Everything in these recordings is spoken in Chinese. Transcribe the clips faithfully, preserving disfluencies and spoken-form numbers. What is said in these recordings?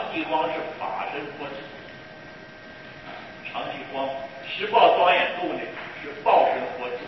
继光是法身佛子，啊，常继光。十报庄严度呢是报身佛子，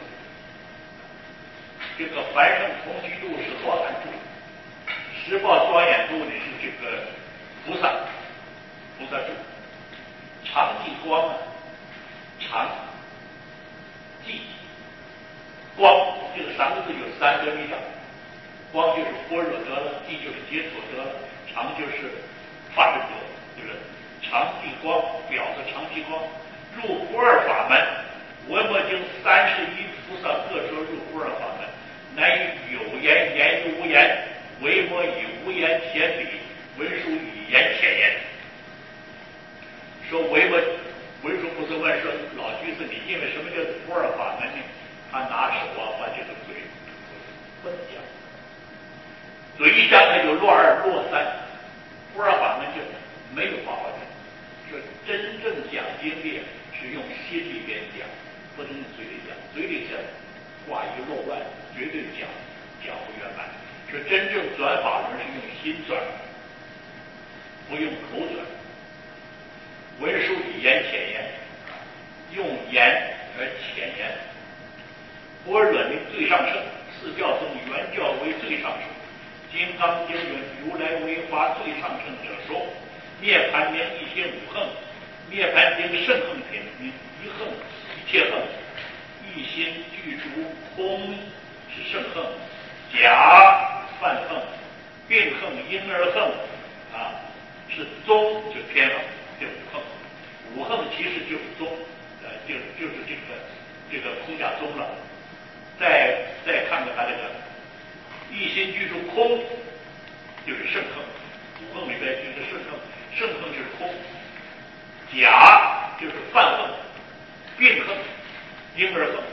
这个凡圣同居度是罗汉度，十报庄严度呢是这个菩萨菩萨度。常继光啊，常继光这个三个字有三个力量，光就是般若得了，继就是解脱得了，常就是法身得，对不对？常继光表示常继光入不二法门，文魔经三十一菩萨各说入不二法门，乃以有言言于无言，为魔以无言显理，文殊以言显言。说为魔文殊菩萨问说：“老居士，你因为什么叫不二法门呢？”他拿手啊把这个嘴分讲，嘴一讲他就落二落三，不二法门就没有把握的。说真正讲经的是用心里边讲，不能用嘴里讲，嘴里讲话一漏乱，绝对讲讲不圆满。说真正转法轮是用心转，不用口转。文殊以言浅言，用言而浅言。般若名最上乘，四教中原教为最上乘。金刚经云：如来为发最上乘者说。涅盘名一切五横，涅盘经圣横品名一横一切横，一心具足空是圣横，假犯横，并横因而横啊是宗就偏横，这五横，五横其实就是宗，呃就就是这个这个空假宗了。再再看看他这个一心居住空，就是圣横，五横里边就是圣横，圣横就是空，假就是犯横，并横因而横，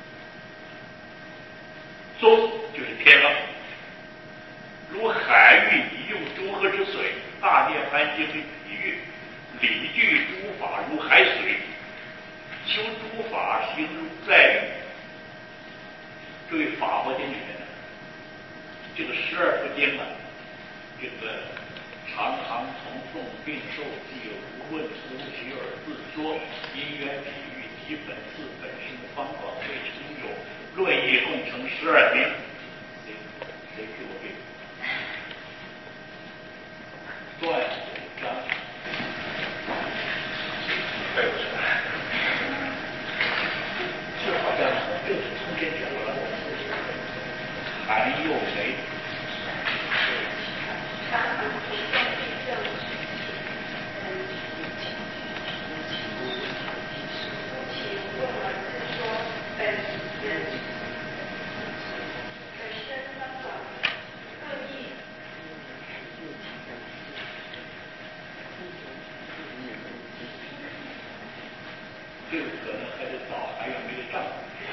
宗就是偏横。如海域以用诸河之水，大涅盘经的比喻，理具诸法如海水，修诸法行如在狱。注意法华经里面的这个十二部经啊，这个常常从众并受记无论无其而自说，因缘比喻及本自本身方广未成有，论义共成十二经。谁谁给我给断章背不出来，这好像这是从前讲过了。韩幼梅，这个可能还得找还有没有账。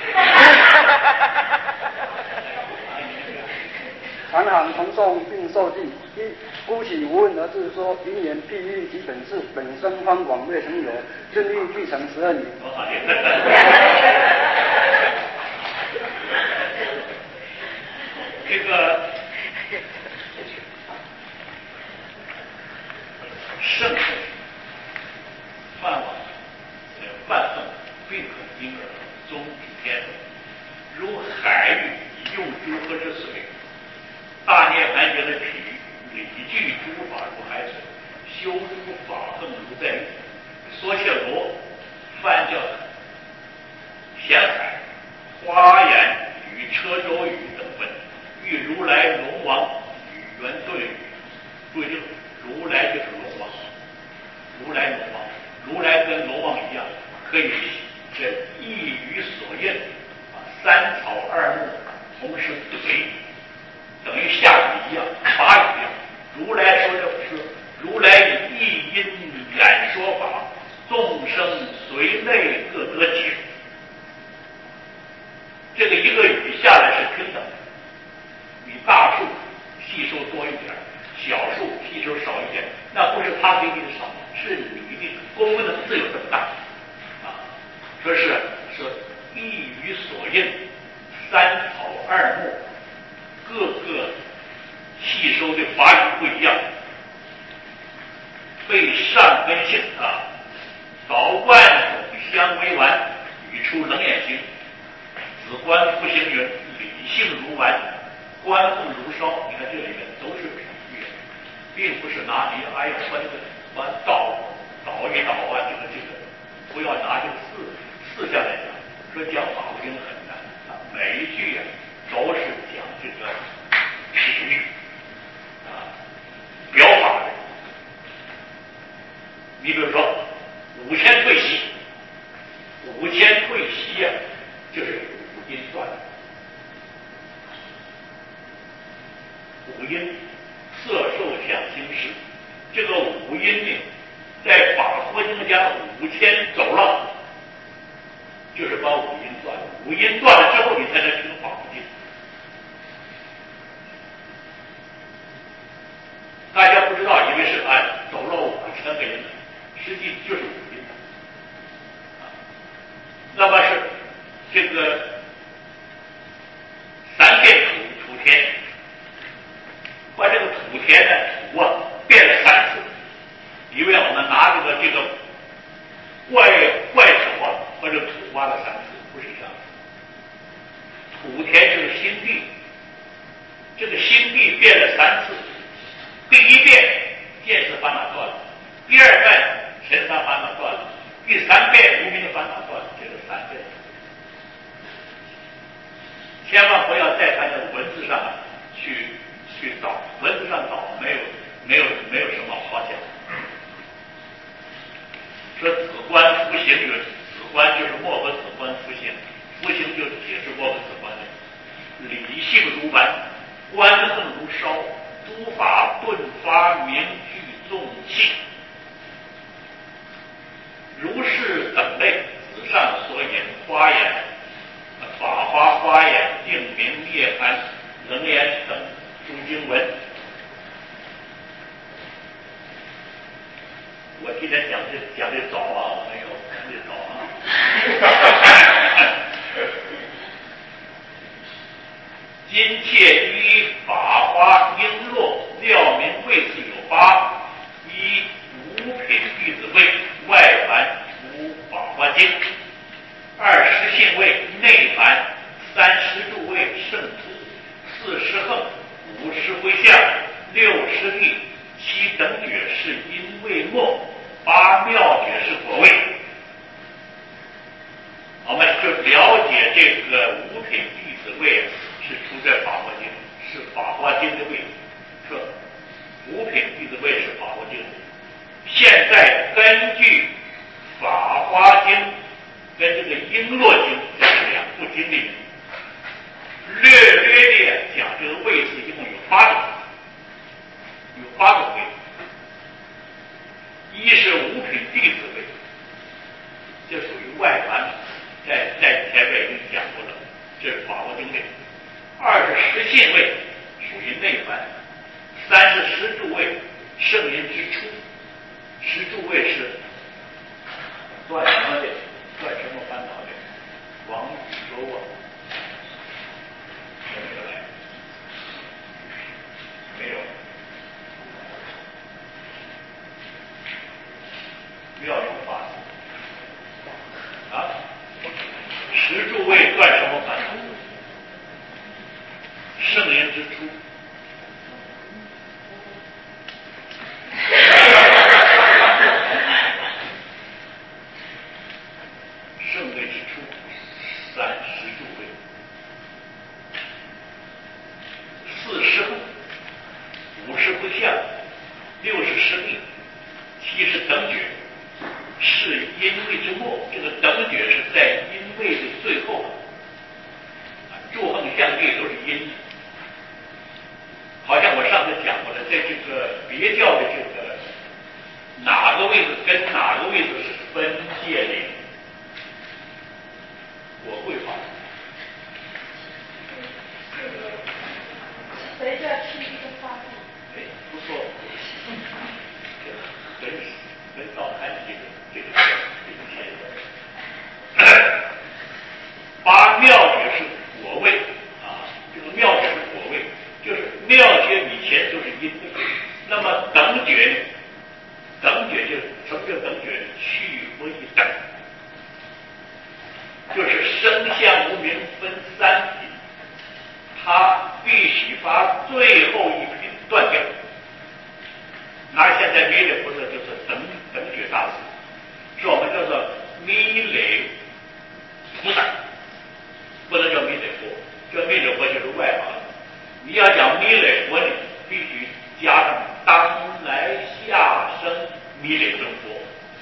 常行同诵并受记，一孤起无问而自说，因缘譬喻及本事，本身方广未曾有，顺利俱成十二年。 这个圣圣犯往犯横并可因而宗之天，如海域以用诸河之水，大涅盘经的比喻，理具诸法如海水，修诸法横如在狱。缩切罗翻叫咸海、花言与车舟语等文，遇如来龙王与圆顿语。注意这个如来就是龙王，如来龙王，如来跟龙王一样，可以这一语所应啊，三草二木同时随，等于下雨一样，法语一样。如来说的是如来以一因染说法，众生随类各得解。这个一个语下来是平等的，比大数吸收多一点，小数吸收少一点，那不是他给你的少，是你的功能自有这么大啊。说是说一语所应，三草二木，各个吸收的法语不一样。 三根性啊，早冠总相为丸，语出冷眼睛。子观复行云，理性如丸，观复如烧。你看这里面都是比喻，并不是拿你哎呀把这个把倒倒一倒啊，这个这个，不要拿这个四四项来讲，说讲法无经很难啊，每一句啊都是讲这个比喻啊，表法的。你比如说五千退席，五千退席呀、啊，就是五音断。五音色受想行识，这个五音呢，在法佛经讲五千走了，就是把五音断了。五音断了之后，你才能听法佛经。大家不知道，以为是哎走了五千个音，实际就是五音。啊，那么是这个三变土土田。把这个土田的土啊变了三次，因为我们拿这个这个怪怪手啊把这个土挖了三次，不是这样。土田就是心地，这个心地变了三次，第一遍见识烦恼断了，第二遍神伤烦恼断了，第三遍无明的烦恼断了，这个三遍。千万不要在它的文字上去。去找文字上找没有没有没有什么好讲。说子观复行云，子观就是莫不子观复行，复行就是解释莫不子观的。理性如丸，观恨如烧，诸法顿发明具纵气。如是等类，子上所言花言、法华花言、定名涅槃、楞严等诸经文，我今天讲的讲的早啊，没有讲的早啊。今切依法华璎珞料明位次有八：一五品弟子位，外凡无法华经；二十信位，内凡；三十度位，圣土；四十横。五十回向，六十力，七等觉是因位末，八妙觉是果位。我们就了解这个五品弟子位是出在法华经，是法华经的位。说五品弟子位是法华经。现在根据法华经跟这个璎珞经这两部经里面。略略的讲这个位置一共有八种，有八种位。一是五品弟子位，这属于外凡，在在前面已经讲过了，这是法华经位。二是实信位，属于内凡。三是实住位，圣人之初。实住位是断什么的？断什么烦恼的？往宇宙啊。有没有来？没有。妙有法啊，十住位断什么烦恼？圣人之初。圣位之初，三十住位。四十横，五十不相，六十实力，七十等觉，是因位之末。这个等觉是在因位的最后啊，住横相对都是因。好像我上次讲过了，在这个别教的这个哪个位置跟哪个位置是分界的，我会发。 谁叫七个发力？ 哎，不错，这个很很少看这个这个这个现象。八妙觉是果位啊，这个妙觉是果位，就是妙觉以前就是因位。那么等觉呢？等觉就是什么把最后一品断掉。那现在弥勒菩萨就是等等觉大师，是我们叫做弥勒菩萨，不能叫弥勒佛，叫弥勒佛就是外行。你要讲弥勒佛，你必须加上当来下生弥勒真佛。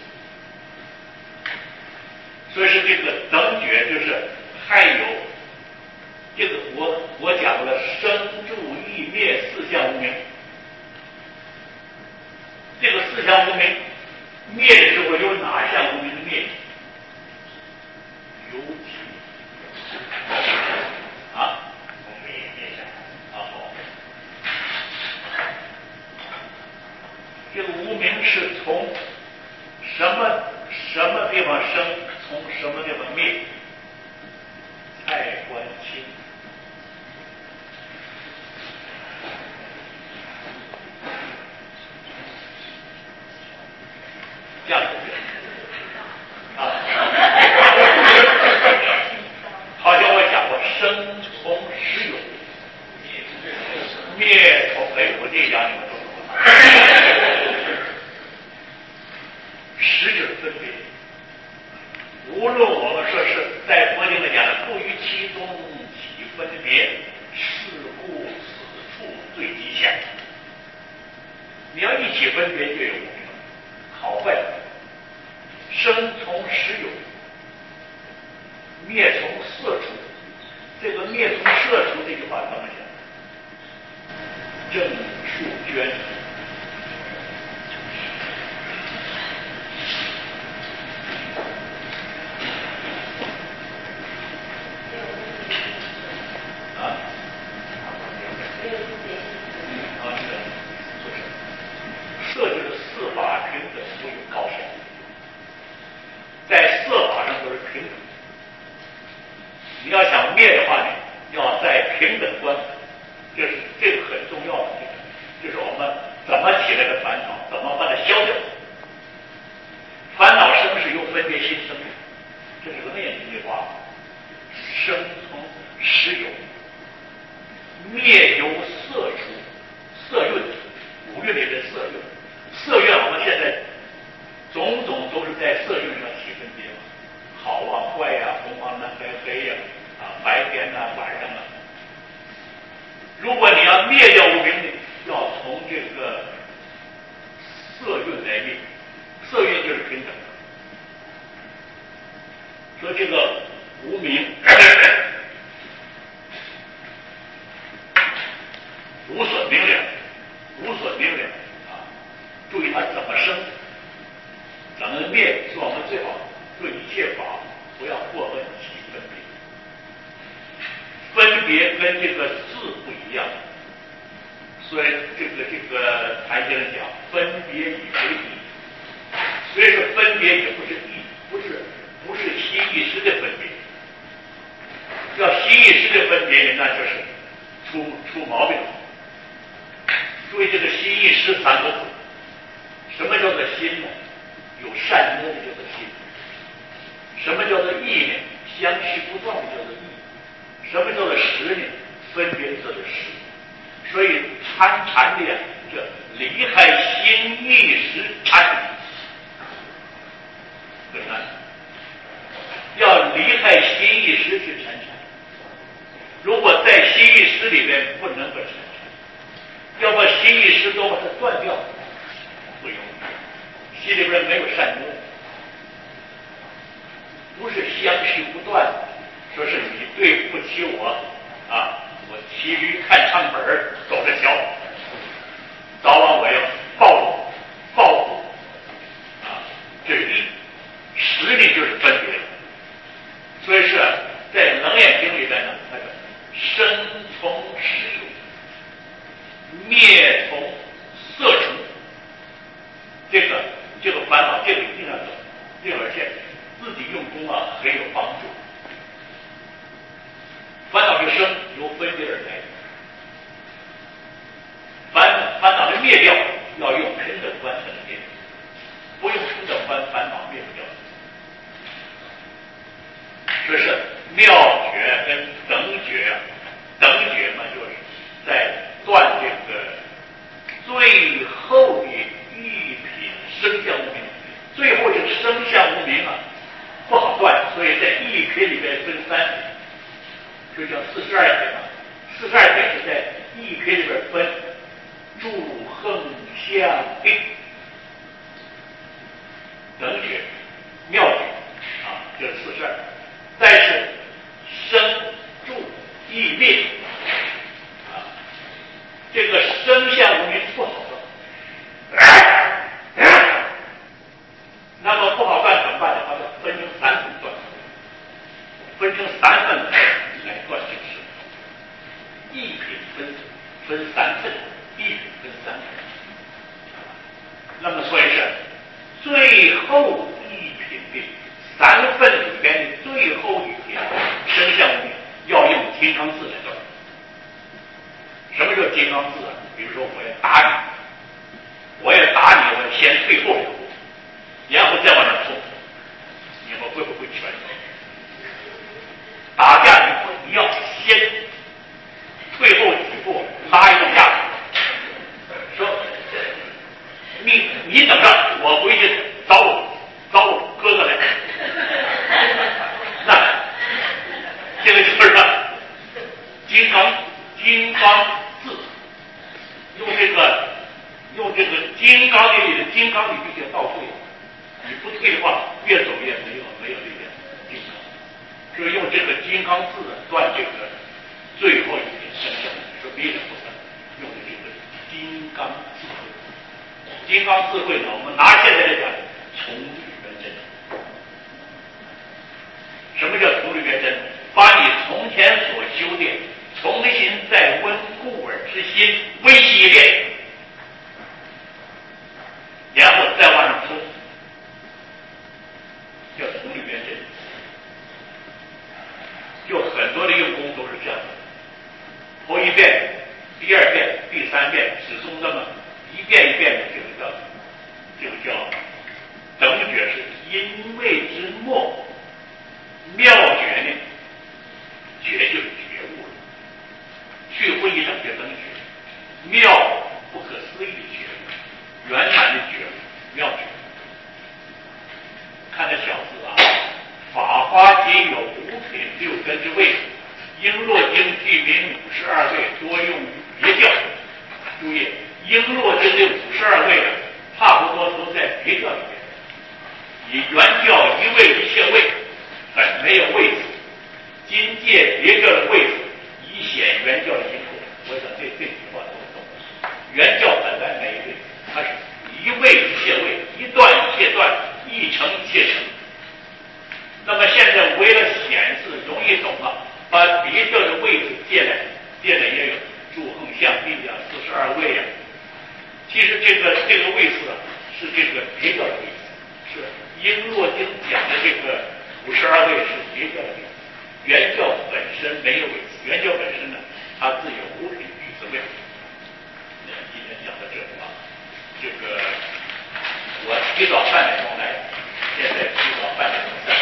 所以是这个等觉，就是还有这个我我讲了生住意灭四项无明，这个四项无明灭的时候有哪项无明的灭？尤其啊，我们也灭下来啊好。这个无明是从什么什么地方生，从什么地方灭？蔡观清。这样子啊，好像我讲过，生从实有，灭从哎，我这一讲你们说什么？实就是分别。无论我们说是在佛经里讲的，不于其中起分别，是故此处最极限。你要一起分别，就有无明，好坏。生从实有，灭从色处。这个灭从色处这句话怎么讲？郑树娟。啊？啊，是，色就是四法平等，不有高下。在色法上都是平等。你要想灭的话呢，要在平等观，这是这个很重要的。这个就是我们怎么起来的烦恼，怎么把它消掉。烦恼生是由分别心生的，这是个念经的话。生从实有，灭由色出，色蕴，五蕴里的色蕴，色蕴我们现在种种都是在色蕴上起分别嘛，好啊坏呀、啊，红黄蓝白黑呀、啊，啊白天呐、啊、晚上啊。如果你要灭掉无明呢，要从这个色蕴来灭，色蕴就是平等。说这个无明无所明了，无所明了啊！注意它怎么生，怎么灭，是我们最好对一切法不要过分起分别。分别跟这个字不一样，所以这个这个谭先生讲，分别以为义，所以说分别也不是义，不是不是心意识的分别。要心意识的分别，那就是出出毛病了。注意这个心意识三个字，什么叫做心呢？有善恶的叫做心。什么叫做意呢？相续不断的叫做意。什么叫做识呢？分别的叫做识。所以参禅的呀，这离开心意识禅很难。要离开心意识去参禅。如果在心意识里面不能够参禅，要把心意识都把它断掉，不容易。心里边没有善恶，不是相续不断，说是你对不起我啊，我骑驴看唱本走着瞧，早晚我要报报复啊，这是义。实力就是分别，所以是在楞严经里边呢，那个生从实有，灭从色出，这个这个烦恼，这个一定要懂，这个而且自己用功啊很有帮助。烦恼的生由分别而来，烦烦恼的灭掉要用平等观才能灭，不用平等观烦恼灭不掉。这是妙觉跟等觉，等觉嘛就是在断诸横相并，等觉妙觉啊，这是四十二。再是生住异灭啊，这个生相无明不好断，那么不好断怎么办呢？把它分成三份断，分成三份来来断这个事。一品分分三份，一品分三份。那么所以是最后一品的三份里边的最后一品生相无明，要用金刚字来断。什么叫金刚字啊？比如说我要打你，我要打你，我先退后两步，然后再往上冲，你们会不会全？打架以后你要先退后几步，拉一个架子，说你你等着，我回去找我找我哥哥来。那这个就是金刚金刚字，用这个用这个金刚的里的金刚你必须要倒退，你不退的话，越走越没有没有这个金刚。就是用这个金刚字断这个最后一点生相，说弥勒菩萨用的这个金刚智慧。金刚智慧呢，我们拿现在来讲，从律圆真。什么叫从律圆真？把你从前所修的重新再温故而之心微细一遍，然后再往上冲，叫从律圆真。就很多的用功都是这样的，头一遍、第二遍、第三遍，始终这么一遍一遍的，这个叫这个叫等觉是因为之末，妙觉呢，觉就是觉悟了，去会一等觉等觉，妙不可思议的觉悟，圆满的觉悟，妙觉。看这小字啊，法华皆有五品六根之位，璎珞经具名五十二位，多用于别教。注意，璎珞经的五十二位啊，差不多都在别教里面。以原教一位一切位，本没有位子，今借别教的位子，以显原教的因果。我想这这句话都懂。原教本来没位子，它是一位一切位，一段一切段，一成一切成。那么现在为了显示容易懂了，把别教的位置借来，借来也有诸横相并啊，四十二位啊。其实这个这个位次啊，是这个别教的位次，是璎珞经讲的这个五十二位是别教的位次，原教本身没有位次，原教本身呢，它自有五品具足位。今天讲到这里啊，这个我提早半点钟来，现在提早半点钟散。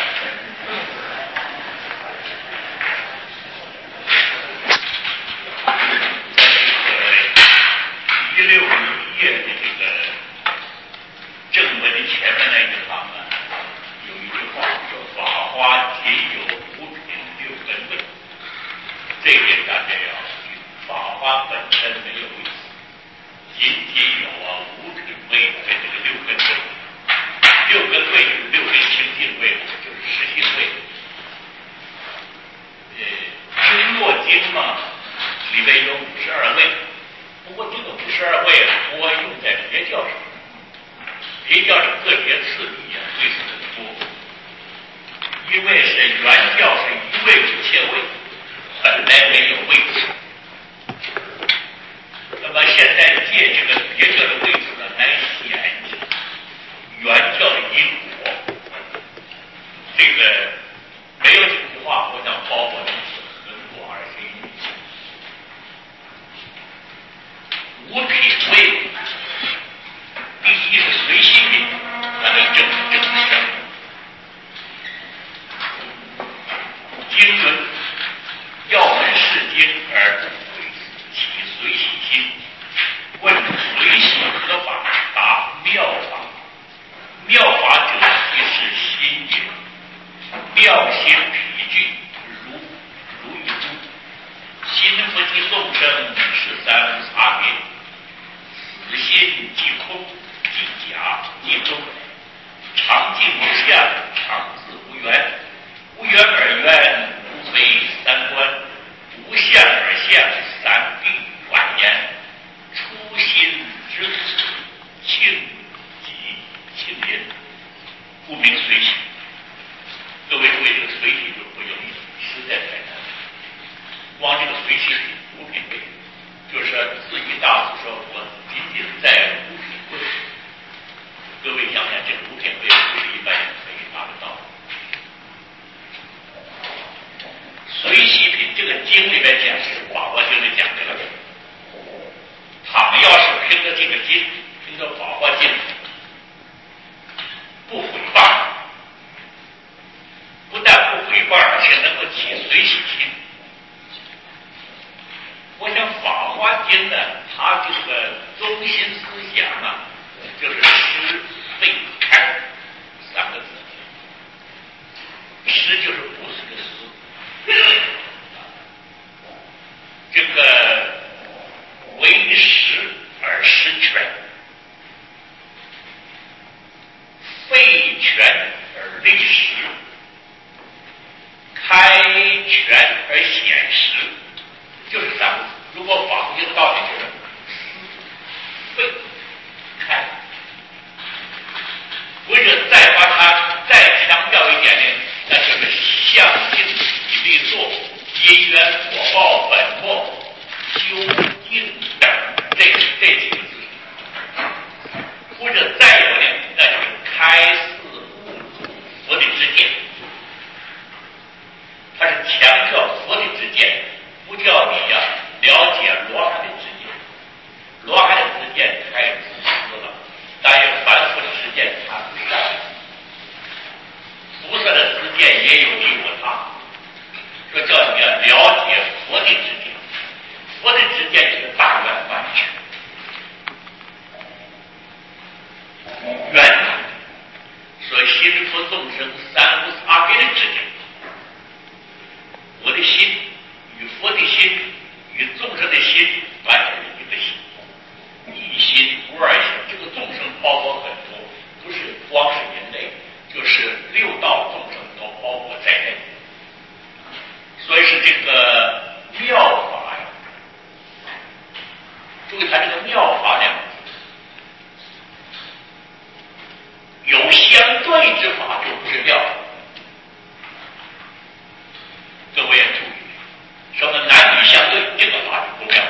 一六一页的这个正文的前面那一行啊，有一句话说“法华皆有五品六根位”，这一点大家要记住。法华本身没有位置，仅仅有啊五品位的这个六根位，六根位就是六根清净位，就是实性位。呃，璎珞经嘛，里面有五十二位。不过这个五十二位啊，多用在别教上，别教的个别次第啊，位次很多。因为是原教是一位一切位，本来没有位次。那么现在借这个别教的位次呢，来显原教的因果。这个没有几句话，我想包括的是很广而深一些。五品位，第一是随心品，咱们正正相。经文要闻是经而不起随喜心，问随喜何法？答妙法。妙法者即是心经，妙心疲具，如如一珠。心不及众生，是三无差别。 听着这个经，听着《法华经》，不毁谤，不但不毁谤，而且能够起随喜心。我想《法华经》呢，它这个中心思想啊，就是施废开三个字。施就是布施的施，这个为实而施权，废权而立实，开权而显实，就是三个字。如果法华经的道理就是施废开，或者再把它再强调一点呢，那就是相应体力作结缘果报本末究竟等这这几个字，或者再有呢，那就是开示悟入佛的知见。它是强调佛的知见，不叫你呀、啊、了解罗汉的知见。罗汉的知见太自私了，但有凡夫的知见它不善。菩萨的知见也有你我他，说叫你要了解佛的知见，佛的知见是大圆满全，圆满，所以心佛众生三无差别的知见。我的心与佛的心与众生的心完全是一个心，一心无二心。这个众生包括很多，不是光是人类，就是六道众生都包括在内。所以是这个妙法呀，注意它这个妙法两个字，有相对之法就不是妙。各位也注意，什么男女相对，这个法就不妙；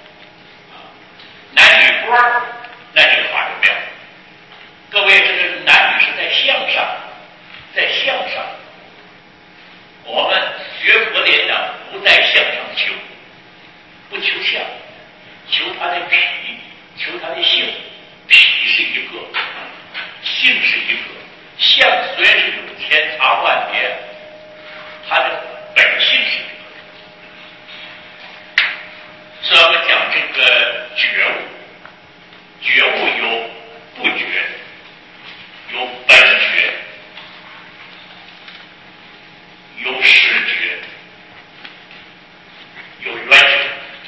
男女官，那这个法就妙。各位，这个男女是在相上，在相上。我们学佛的人呢，不在相上求，不求相，求他的体，求他的性。体是一个，性是一个。相虽然是有千差万别，它的本性是一个。所以我们讲这个觉悟，觉悟有不觉，有本觉，有实觉，有缘觉。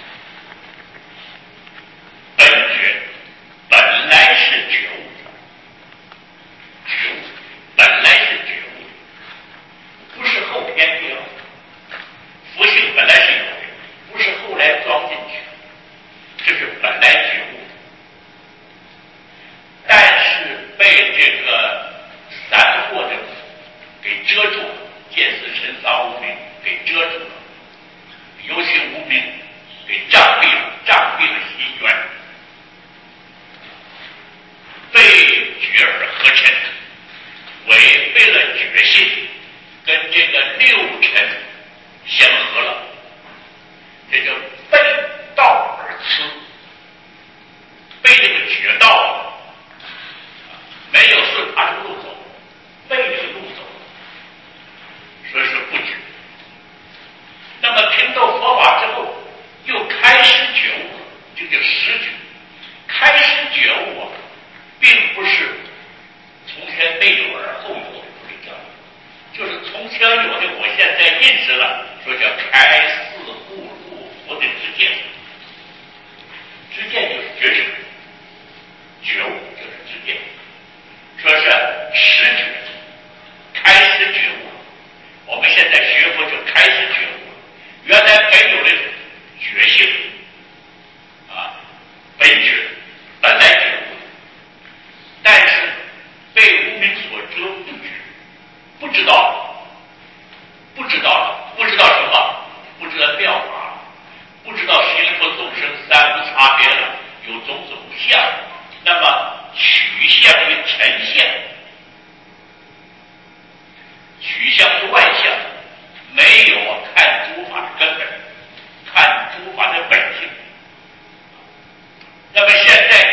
本觉本来是觉悟，觉悟本来是觉悟，不是后天觉悟。佛性本来是有的，不是后来装进去，这是本来觉悟。但是被这个三惑的给遮住了，见思尘扫无明给遮住了，尤其无明给障蔽了，障蔽了心缘，被觉而合尘，违背了觉性，跟这个六尘相合了，这叫背道而驰，被这个觉道没有顺他这个路走，背这个路走，所以是不觉。那么听到佛法之后，又开始觉悟了，这叫实觉。开始觉悟啊，并不是从前没有而后有的，不是这样，就是从前有的，我现在认识了，说叫开示悟入佛的知见。知见就是觉醒，觉悟就是知见，说是实觉，开始觉悟。我们现在学佛就开始觉悟，原来没有的觉性啊，本觉本来觉悟，但是被无明所遮，不觉，不知道，不知道，不知道什么？不知道妙法，不知道心佛众生三无差别了，有种种相，那么取相于尘相，取相于外相，没有啊看诸法的根本，看诸法的本性。那么现在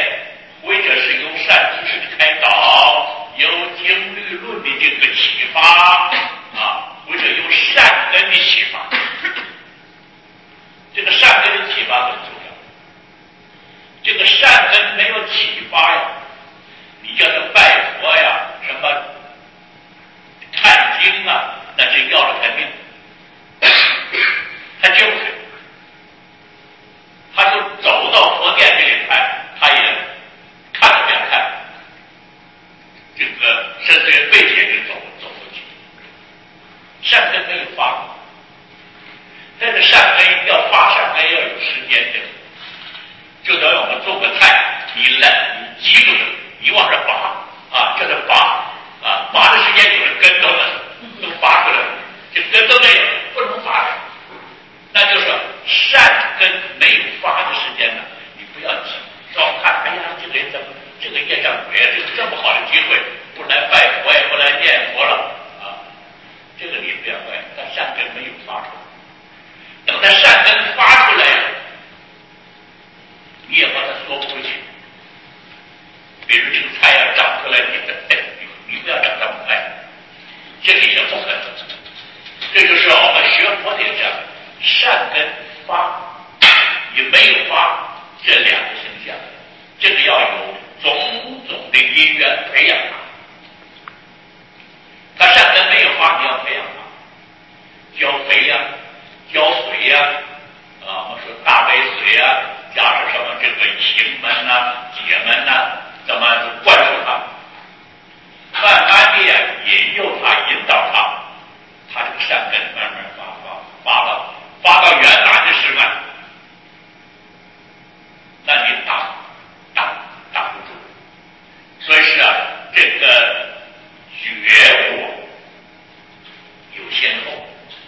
个善根没有启发呀，你叫他拜佛呀，什么看经啊，那是要了他命，他就他就走到佛殿这里来，他也看都不想看，这个甚至于背前就走走过去，善根没有发。这个善根要发善根要有时间的，就等于我们种个菜，你来你急不得，你往这拔啊，叫它拔啊，拔的时间有了根都了，都拔出来了，这根都没有，不能发展。那就是善根没有发的时间呢，你不要急，要看，哎呀，这个人怎么这个业障鬼啊，这个这么好的机会，不来拜佛也不来念佛了啊，这个你不要怪，他善根没有发出来。等他善根发出来了，你也把它缩不回去。比如这个菜要长出来，你的哎，你不要长这么快，这个也不可能。这就是我们学佛的这样，善根发与没有发这两个现象，这个要有种种的因缘培养它。他善根没有发，你要培养它，浇肥呀、啊。浇水呀、啊，啊，我们说大杯水呀、啊，加上什么这个行门呐、啊、解门呐、啊，怎么灌输它，慢慢的呀，引诱它，引导它，它这个善根慢慢发发发到发到圆满的时分，那你打打打不住。所以是啊，这个觉悟有先后。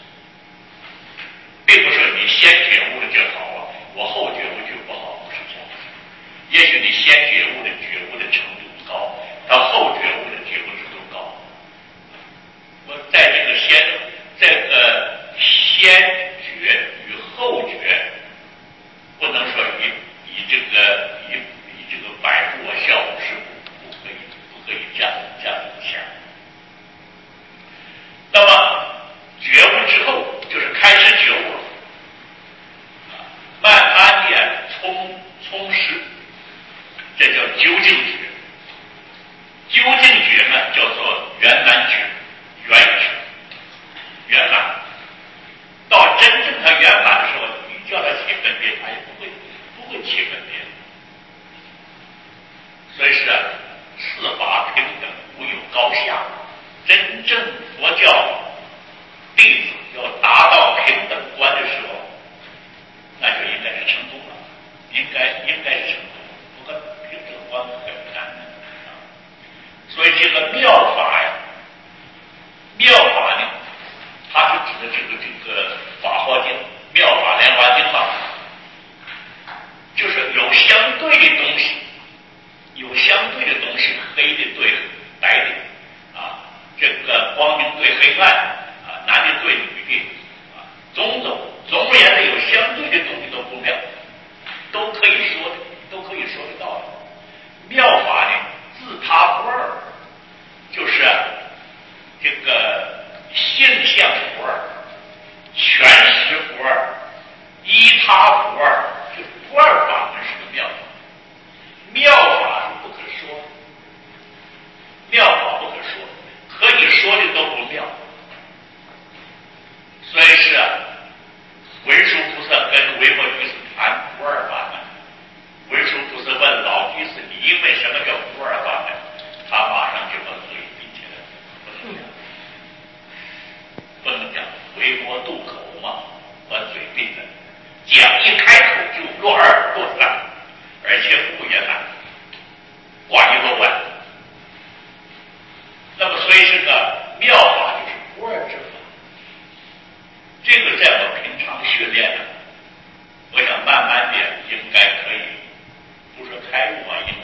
并不是你先觉悟了就好啊，我后觉悟就不好，不是这样。也许你先觉悟的觉悟的程度高，到后觉悟的觉悟程度高。我在这个先这个先觉与后觉，不能说以以这个以以这个百度啊效果是不不可以不可以这样这样想。那么觉悟之后，就是开始觉悟了，慢慢的充充实，这叫究竟觉。究竟觉呢，叫做圆满觉、圆觉、圆满。到真正它圆满的时候，你叫它起分别，它也不会不会起分别。所以是啊，四法平等，无有高下。真正佛教弟子要达到平等观的时候，那就应该是成功了，应该应该是成功了。不过平等观很难的啊。所以这个妙法呀，妙法呢，它是指的这个这个《法华经》《妙法莲华经》嘛，就是有相对的东西，有相对的东西，黑的对白的啊，这个光明对黑暗啊，男的对女的啊，种种总而言之，有相对的东西都不妙，都可以说的，都可以说得到的。妙法呢，自他不二，就是啊，这个性相不二，全实不二，依他不二，这不二法门是个妙法。妙法是不可说的，妙法不可说，可以说的都不妙。所以是啊，文殊菩萨跟维摩居士谈不二法门。文殊菩萨问老居士：“你为什么叫不二法门？”他马上就把嘴闭起来，不能讲，不能讲，唯魔渡口嘛，把嘴闭着，讲一开口就落二落三，而且不圆满，挂一落万。那么，所以这个妙法就是不二之法。这个在我平常训练呢，我想慢慢的应该可以，不说开悟啊，应